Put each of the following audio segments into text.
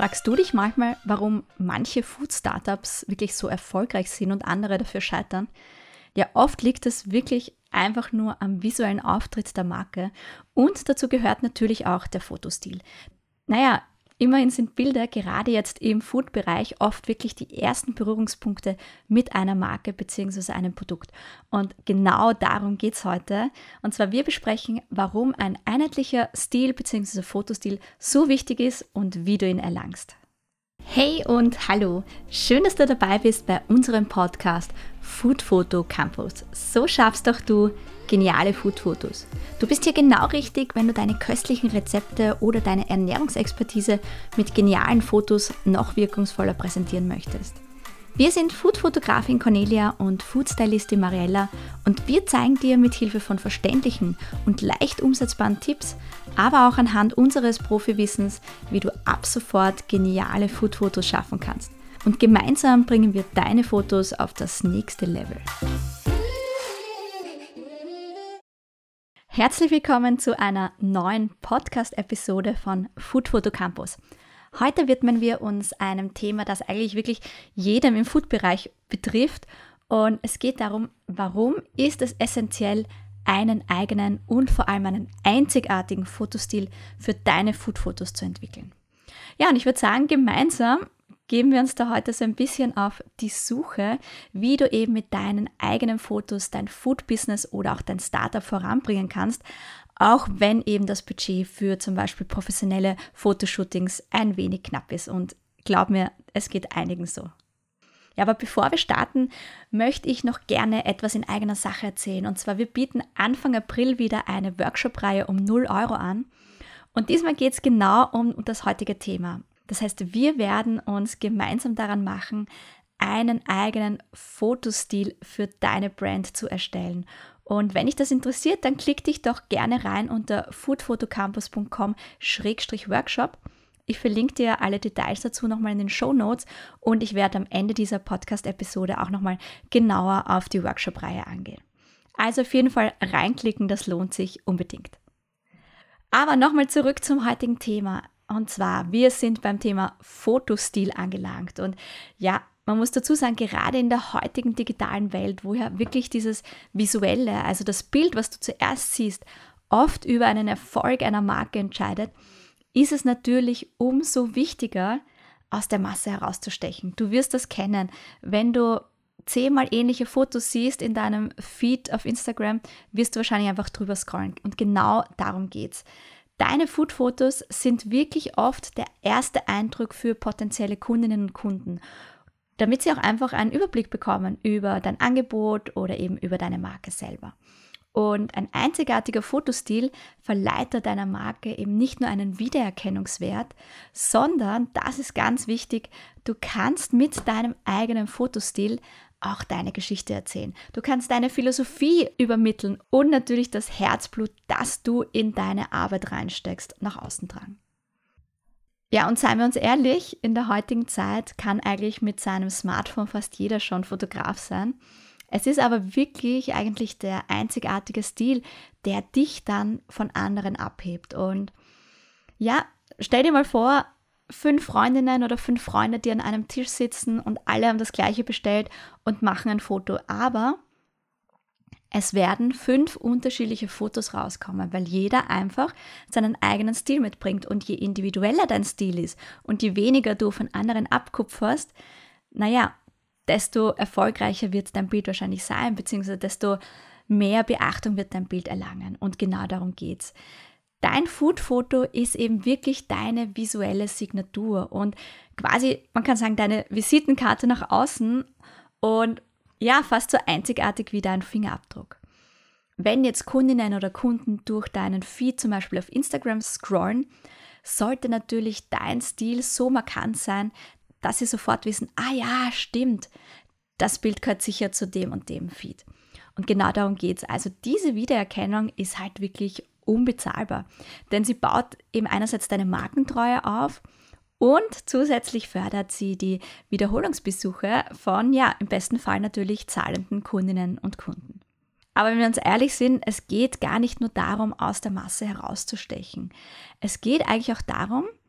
Fragst du dich manchmal, warum manche Food-Startups wirklich so erfolgreich sind und andere dafür scheitern? Ja, oft liegt es wirklich einfach nur am visuellen Auftritt der Marke und dazu gehört natürlich auch der Fotostil. Naja, immerhin sind Bilder gerade jetzt im Food-Bereich oft wirklich die ersten Berührungspunkte mit einer Marke bzw. einem Produkt. Und genau darum geht es heute. Und zwar wir besprechen, warum ein einheitlicher Stil bzw. Fotostil so wichtig ist und wie du ihn erlangst. Hey und hallo, schön, dass du dabei bist bei unserem Podcast Food Photo Campus. So schaffst doch du geniale Food-Fotos. Du bist hier genau richtig, wenn du deine köstlichen Rezepte oder deine Ernährungsexpertise mit genialen Fotos noch wirkungsvoller präsentieren möchtest. Wir sind Food-Fotografin Cornelia und Food-Stylistin Mariella und wir zeigen dir mit Hilfe von verständlichen und leicht umsetzbaren Tipps, aber auch anhand unseres Profiwissens, wie du ab sofort geniale Food-Fotos schaffen kannst. Und gemeinsam bringen wir deine Fotos auf das nächste Level. Herzlich willkommen zu einer neuen Podcast-Episode von Food Photo Campus. Heute widmen wir uns einem Thema, das eigentlich wirklich jedem im Food-Bereich betrifft. Und es geht darum, warum ist es essentiell, einen eigenen und vor allem einen einzigartigen Fotostil für deine Food-Fotos zu entwickeln. Ja, und ich würde sagen, gemeinsam geben wir uns da heute so ein bisschen auf die Suche, wie du eben mit deinen eigenen Fotos dein Food-Business oder auch dein Startup voranbringen kannst, auch wenn eben das Budget für zum Beispiel professionelle Fotoshootings ein wenig knapp ist. Und glaub mir, es geht einigen so. Ja, aber bevor wir starten, möchte ich noch gerne etwas in eigener Sache erzählen. Und zwar, wir bieten Anfang April wieder eine Workshop-Reihe um 0 Euro an. Und diesmal geht es genau um das heutige Thema. Das heißt, wir werden uns gemeinsam daran machen, einen eigenen Fotostil für deine Brand zu erstellen. Und wenn dich das interessiert, dann klick dich doch gerne rein unter foodphotocampus.com/workshop. Ich verlinke dir alle Details dazu nochmal in den Shownotes und ich werde am Ende dieser Podcast-Episode auch nochmal genauer auf die Workshop-Reihe eingehen. Also auf jeden Fall reinklicken, das lohnt sich unbedingt. Aber nochmal zurück zum heutigen Thema. Und zwar, wir sind beim Thema Fotostil angelangt. Und ja, man muss dazu sagen, gerade in der heutigen digitalen Welt, wo ja wirklich dieses Visuelle, also das Bild, was du zuerst siehst, oft über einen Erfolg einer Marke entscheidet, ist es natürlich umso wichtiger, aus der Masse herauszustechen. Du wirst das kennen, wenn du 10-mal ähnliche Fotos siehst in deinem Feed auf Instagram, wirst du wahrscheinlich einfach drüber scrollen. Und genau darum geht's. Deine Food-Fotos sind wirklich oft der erste Eindruck für potenzielle Kundinnen und Kunden, damit sie auch einfach einen Überblick bekommen über dein Angebot oder eben über deine Marke selber. Und ein einzigartiger Fotostil verleiht deiner Marke eben nicht nur einen Wiedererkennungswert, sondern, das ist ganz wichtig, du kannst mit deinem eigenen Fotostil auch deine Geschichte erzählen. Du kannst deine Philosophie übermitteln und natürlich das Herzblut, das du in deine Arbeit reinsteckst, nach außen tragen. Ja, und seien wir uns ehrlich, in der heutigen Zeit kann eigentlich mit seinem Smartphone fast jeder schon Fotograf sein. Es ist aber wirklich eigentlich der einzigartige Stil, der dich dann von anderen abhebt. Und ja, stell dir mal vor, 5 Freundinnen oder 5 Freunde, die an einem Tisch sitzen und alle haben das Gleiche bestellt und machen ein Foto. Aber es werden 5 unterschiedliche Fotos rauskommen, weil jeder einfach seinen eigenen Stil mitbringt. Und je individueller dein Stil ist und je weniger du von anderen abkupferst, naja, desto erfolgreicher wird dein Bild wahrscheinlich sein, beziehungsweise desto mehr Beachtung wird dein Bild erlangen. Und genau darum geht's. Dein Food-Foto ist eben wirklich deine visuelle Signatur und quasi, man kann sagen, deine Visitenkarte nach außen und ja, fast so einzigartig wie dein Fingerabdruck. Wenn jetzt Kundinnen oder Kunden durch deinen Feed zum Beispiel auf Instagram scrollen, sollte natürlich dein Stil so markant sein, dass sie sofort wissen, ah ja, stimmt, das Bild gehört sicher zu dem und dem Feed. Und genau darum geht's. Also diese Wiedererkennung ist halt wirklich unbezahlbar, denn sie baut eben einerseits deine Markentreue auf und zusätzlich fördert sie die Wiederholungsbesuche von, ja, im besten Fall natürlich zahlenden Kundinnen und Kunden. Aber wenn wir uns ehrlich sind, es geht gar nicht nur darum, aus der Masse herauszustechen. Es geht eigentlich auch darum,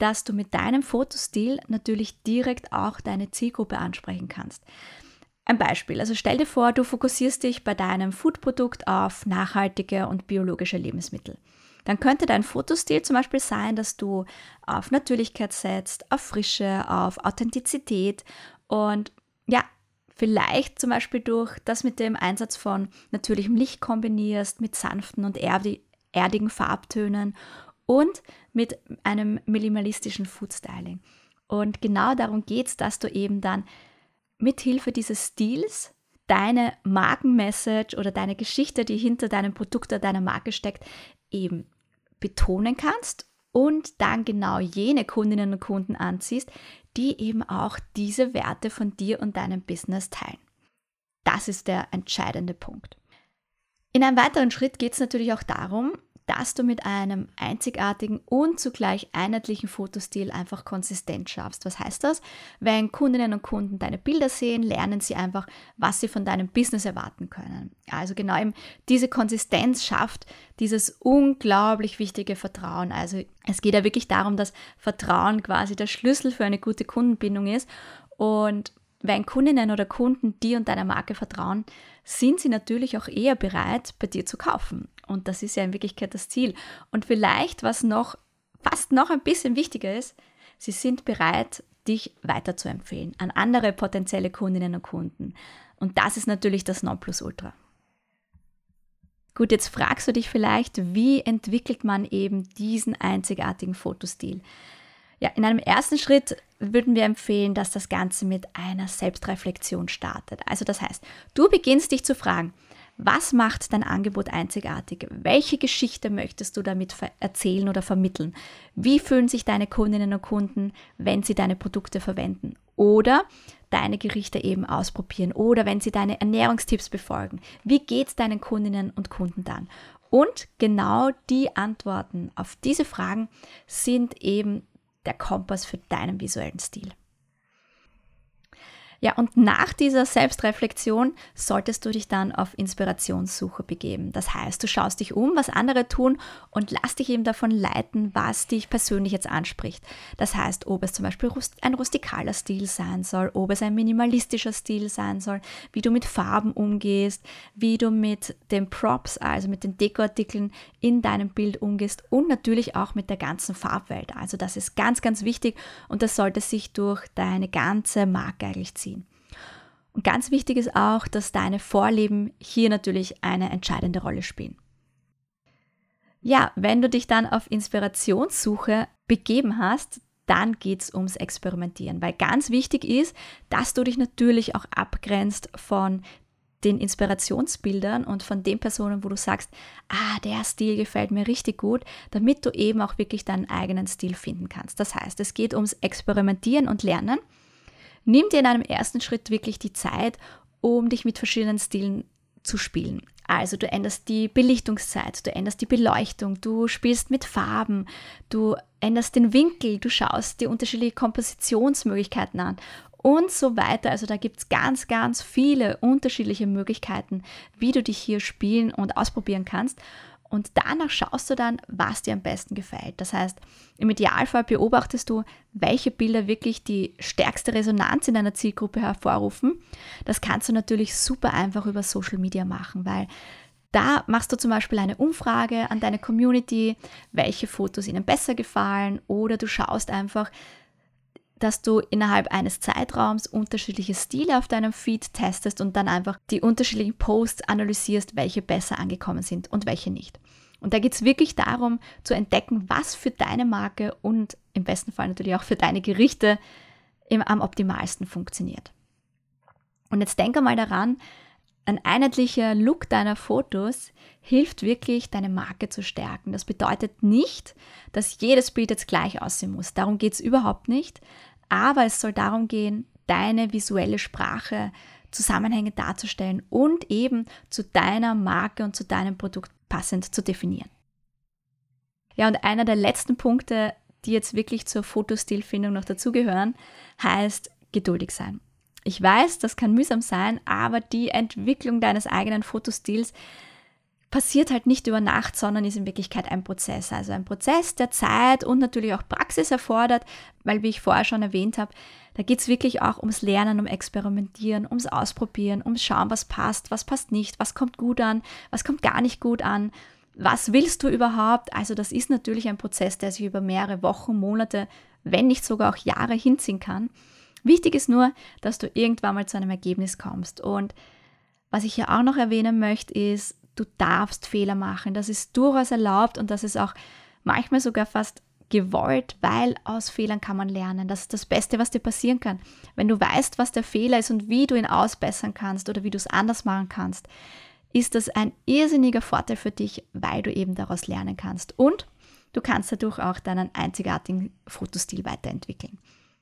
dass du mit deinem Fotostil natürlich direkt auch deine Zielgruppe ansprechen kannst. Ein Beispiel, also stell dir vor, du fokussierst dich bei deinem Foodprodukt auf nachhaltige und biologische Lebensmittel. Dann könnte dein Fotostil zum Beispiel sein, dass du auf Natürlichkeit setzt, auf Frische, auf Authentizität und ja, vielleicht zum Beispiel durch das mit dem Einsatz von natürlichem Licht kombinierst, mit sanften und erdigen Farbtönen und mit einem minimalistischen Foodstyling. Und genau darum geht es, dass du eben dann mithilfe dieses Stils deine Markenmessage oder deine Geschichte, die hinter deinem Produkt oder deiner Marke steckt, eben betonen kannst und dann genau jene Kundinnen und Kunden anziehst, die eben auch diese Werte von dir und deinem Business teilen. Das ist der entscheidende Punkt. In einem weiteren Schritt geht es natürlich auch darum, dass du mit einem einzigartigen und zugleich einheitlichen Fotostil einfach konsistent schaffst. Was heißt das? Wenn Kundinnen und Kunden deine Bilder sehen, lernen sie einfach, was sie von deinem Business erwarten können. Also genau eben diese Konsistenz schafft dieses unglaublich wichtige Vertrauen. Also es geht ja wirklich darum, dass Vertrauen quasi der Schlüssel für eine gute Kundenbindung ist. Und wenn Kundinnen oder Kunden dir und deiner Marke vertrauen, sind sie natürlich auch eher bereit, bei dir zu kaufen. Und das ist ja in Wirklichkeit das Ziel. Und vielleicht, was fast noch ein bisschen wichtiger ist, sie sind bereit, dich weiterzuempfehlen an andere potenzielle Kundinnen und Kunden. Und das ist natürlich das Nonplusultra. Gut, jetzt fragst du dich vielleicht, wie entwickelt man eben diesen einzigartigen Fotostil? Ja, in einem ersten Schritt würden wir empfehlen, dass das Ganze mit einer Selbstreflexion startet. Also das heißt, du beginnst dich zu fragen, was macht dein Angebot einzigartig? Welche Geschichte möchtest du damit erzählen oder vermitteln? Wie fühlen sich deine Kundinnen und Kunden, wenn sie deine Produkte verwenden? Oder deine Gerichte eben ausprobieren? Oder wenn sie deine Ernährungstipps befolgen? Wie geht es deinen Kundinnen und Kunden dann? Und genau die Antworten auf diese Fragen sind eben der Kompass für deinen visuellen Stil. Ja, und nach dieser Selbstreflexion solltest du dich dann auf Inspirationssuche begeben. Das heißt, du schaust dich um, was andere tun und lass dich eben davon leiten, was dich persönlich jetzt anspricht. Das heißt, ob es zum Beispiel ein rustikaler Stil sein soll, ob es ein minimalistischer Stil sein soll, wie du mit Farben umgehst, wie du mit den Props, also mit den Dekoartikeln in deinem Bild umgehst und natürlich auch mit der ganzen Farbwelt. Also das ist ganz, ganz wichtig und das sollte sich durch deine ganze Marke eigentlich ziehen. Und ganz wichtig ist auch, dass deine Vorlieben hier natürlich eine entscheidende Rolle spielen. Ja, wenn du dich dann auf Inspirationssuche begeben hast, dann geht es ums Experimentieren, weil ganz wichtig ist, dass du dich natürlich auch abgrenzt von den Inspirationsbildern und von den Personen, wo du sagst, der Stil gefällt mir richtig gut, damit du eben auch wirklich deinen eigenen Stil finden kannst. Das heißt, es geht ums Experimentieren und Lernen. Nimm dir in einem ersten Schritt wirklich die Zeit, um dich mit verschiedenen Stilen zu spielen. Also du änderst die Belichtungszeit, du änderst die Beleuchtung, du spielst mit Farben, du änderst den Winkel, du schaust dir unterschiedliche Kompositionsmöglichkeiten an und so weiter. Also da gibt es ganz, ganz viele unterschiedliche Möglichkeiten, wie du dich hier spielen und ausprobieren kannst. Und danach schaust du dann, was dir am besten gefällt. Das heißt, im Idealfall beobachtest du, welche Bilder wirklich die stärkste Resonanz in deiner Zielgruppe hervorrufen. Das kannst du natürlich super einfach über Social Media machen, weil da machst du zum Beispiel eine Umfrage an deine Community, welche Fotos ihnen besser gefallen, oder du schaust einfach, dass du innerhalb eines Zeitraums unterschiedliche Stile auf deinem Feed testest und dann einfach die unterschiedlichen Posts analysierst, welche besser angekommen sind und welche nicht. Und da geht es wirklich darum, zu entdecken, was für deine Marke und im besten Fall natürlich auch für deine Gerichte am optimalsten funktioniert. Und jetzt denke mal daran, ein einheitlicher Look deiner Fotos hilft wirklich, deine Marke zu stärken. Das bedeutet nicht, dass jedes Bild jetzt gleich aussehen muss. Darum geht es überhaupt nicht. Aber es soll darum gehen, deine visuelle Sprache zusammenhängend darzustellen und eben zu deiner Marke und zu deinem Produkt passend zu definieren. Ja, und einer der letzten Punkte, die jetzt wirklich zur Fotostilfindung noch dazugehören, heißt geduldig sein. Ich weiß, das kann mühsam sein, aber die Entwicklung deines eigenen Fotostils passiert halt nicht über Nacht, sondern ist in Wirklichkeit ein Prozess. Also ein Prozess, der Zeit und natürlich auch Praxis erfordert, weil, wie ich vorher schon erwähnt habe, da geht es wirklich auch ums Lernen, um Experimentieren, ums Ausprobieren, ums Schauen, was passt nicht, was kommt gut an, was kommt gar nicht gut an, was willst du überhaupt? Also das ist natürlich ein Prozess, der sich über mehrere Wochen, Monate, wenn nicht sogar auch Jahre hinziehen kann. Wichtig ist nur, dass du irgendwann mal zu einem Ergebnis kommst. Und was ich hier auch noch erwähnen möchte, ist, du darfst Fehler machen. Das ist durchaus erlaubt und das ist auch manchmal sogar fast gewollt, weil aus Fehlern kann man lernen. Das ist das Beste, was dir passieren kann. Wenn du weißt, was der Fehler ist und wie du ihn ausbessern kannst oder wie du es anders machen kannst, ist das ein irrsinniger Vorteil für dich, weil du eben daraus lernen kannst. Und du kannst dadurch auch deinen einzigartigen Fotostil weiterentwickeln.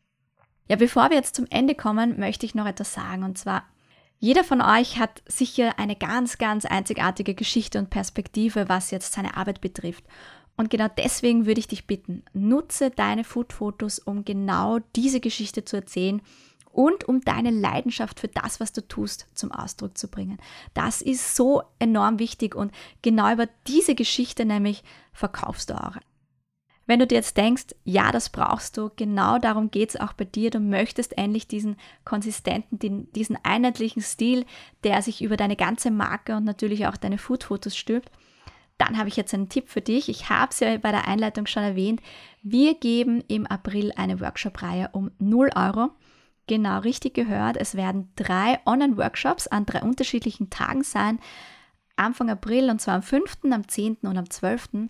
Ja, bevor wir jetzt zum Ende kommen, möchte ich noch etwas sagen. Und zwar, jeder von euch hat sicher eine ganz, ganz einzigartige Geschichte und Perspektive, was jetzt seine Arbeit betrifft. Und genau deswegen würde ich dich bitten, nutze deine Food-Fotos, um genau diese Geschichte zu erzählen und um deine Leidenschaft für das, was du tust, zum Ausdruck zu bringen. Das ist so enorm wichtig und genau über diese Geschichte nämlich verkaufst du auch. Wenn du dir jetzt denkst, ja, das brauchst du, genau darum geht es auch bei dir, du möchtest endlich diesen konsistenten, diesen einheitlichen Stil, der sich über deine ganze Marke und natürlich auch deine Food-Fotos stülpt, dann habe ich jetzt einen Tipp für dich. Ich habe es ja bei der Einleitung schon erwähnt. Wir geben im April eine Workshop-Reihe um 0 €. Genau, richtig gehört. Es werden 3 Online-Workshops an 3 unterschiedlichen Tagen sein. Anfang April, und zwar am 5., am 10. und am 12.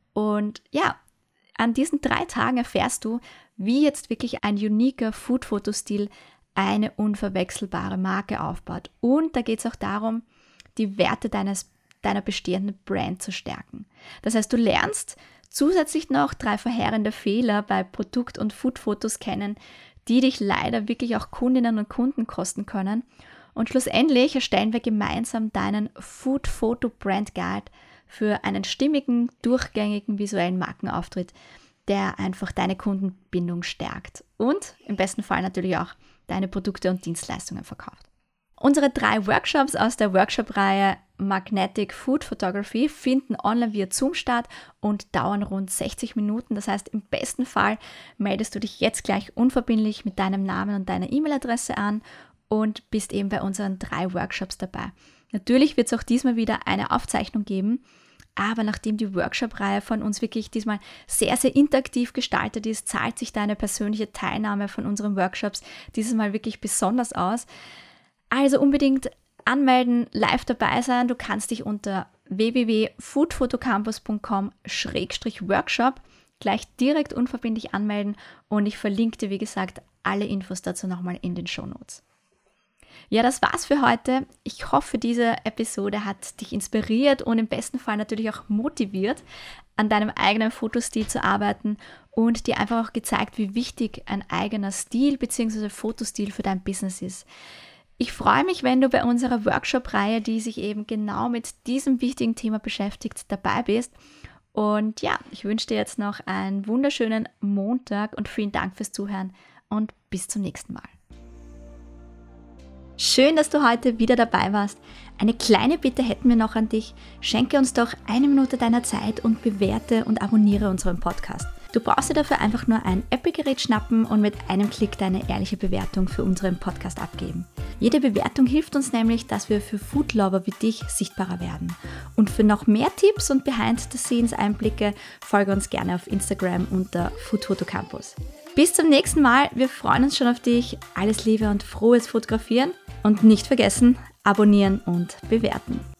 Und ja, an diesen 3 Tagen erfährst du, wie jetzt wirklich ein uniker Food-Fotostil eine unverwechselbare Marke aufbaut. Und da geht es auch darum, die Werte deiner bestehenden Brand zu stärken. Das heißt, du lernst zusätzlich noch 3 verheerende Fehler bei Produkt- und Food-Fotos kennen, die dich leider wirklich auch Kundinnen und Kunden kosten können. Und schlussendlich erstellen wir gemeinsam deinen Food-Photo-Brand Guide für einen stimmigen, durchgängigen visuellen Markenauftritt, der einfach deine Kundenbindung stärkt und im besten Fall natürlich auch deine Produkte und Dienstleistungen verkauft. Unsere 3 Workshops aus der Workshop-Reihe Magnetic Food Photography finden online via Zoom statt und dauern rund 60 Minuten. Das heißt, im besten Fall meldest du dich jetzt gleich unverbindlich mit deinem Namen und deiner E-Mail-Adresse an und bist eben bei unseren 3 Workshops dabei. Natürlich wird es auch diesmal wieder eine Aufzeichnung geben, aber nachdem die Workshop-Reihe von uns wirklich diesmal sehr, sehr interaktiv gestaltet ist, zahlt sich deine persönliche Teilnahme von unseren Workshops dieses Mal wirklich besonders aus. Also unbedingt anmelden, live dabei sein. Du kannst dich unter www.foodphotocampus.com/workshop gleich direkt unverbindlich anmelden und ich verlinke dir, wie gesagt, alle Infos dazu nochmal in den Shownotes. Ja, das war's für heute. Ich hoffe, diese Episode hat dich inspiriert und im besten Fall natürlich auch motiviert, an deinem eigenen Fotostil zu arbeiten und dir einfach auch gezeigt, wie wichtig ein eigener Stil bzw. Fotostil für dein Business ist. Ich freue mich, wenn du bei unserer Workshop-Reihe, die sich eben genau mit diesem wichtigen Thema beschäftigt, dabei bist. Und ja, ich wünsche dir jetzt noch einen wunderschönen Montag und vielen Dank fürs Zuhören und bis zum nächsten Mal. Schön, dass du heute wieder dabei warst. Eine kleine Bitte hätten wir noch an dich. Schenke uns doch 1 Minute deiner Zeit und bewerte und abonniere unseren Podcast. Du brauchst dir dafür einfach nur ein Apple-Gerät schnappen und mit einem Klick deine ehrliche Bewertung für unseren Podcast abgeben. Jede Bewertung hilft uns nämlich, dass wir für Foodlover wie dich sichtbarer werden. Und für noch mehr Tipps und Behind-the-Scenes-Einblicke folge uns gerne auf Instagram unter Food-Photo-Campus. Bis zum nächsten Mal, wir freuen uns schon auf dich. Alles Liebe und frohes Fotografieren und nicht vergessen, abonnieren und bewerten.